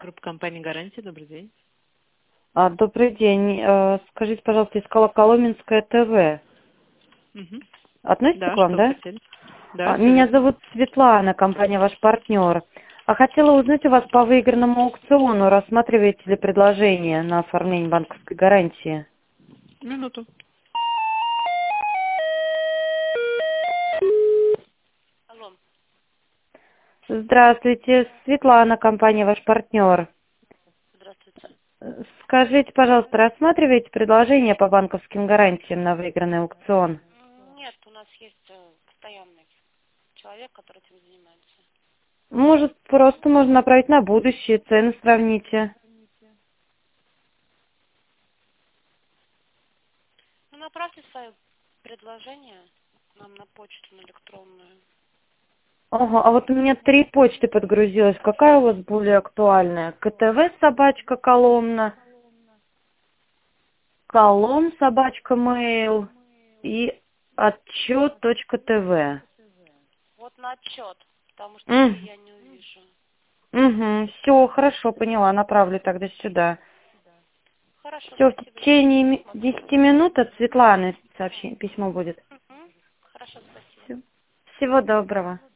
Группа компании «Гарантия». Добрый день. Добрый день. Скажите, пожалуйста, искала Коломенское ТВ. Мгм. Относится Да, к вам, что вы да? хотели? Да, все Меня верно. зовут Светлана, компания «Ваш партнер». Хотела узнать у вас по выигранному аукциону, рассматриваете ли предложение на оформление банковской гарантии? Минуту. Алло. Здравствуйте, Светлана, компания «Ваш партнер». Здравствуйте. Скажите, пожалуйста, рассматриваете предложение по банковским гарантиям на выигранный аукцион? Нет, у нас есть постоянный человек, который этим занимается. Может, просто можно направить на будущее, цены сравните. Ну, направьте свое предложение нам на почту, на электронную. Ага, а вот у меня 3 почты подгрузилось. Какая у вас более актуальная? КТВ собачка Коломна, Колом собачка Mail и отчет.тв. Вот на отчет, потому что три Угу, я не увижу. все, хорошо, поняла, направлю тогда сюда. Хорошо, Все, в спасибо, я течение посмотрю. 10 минут от Светланы сообщение, письмо будет. Хорошо, спасибо. Всё. Всего доброго.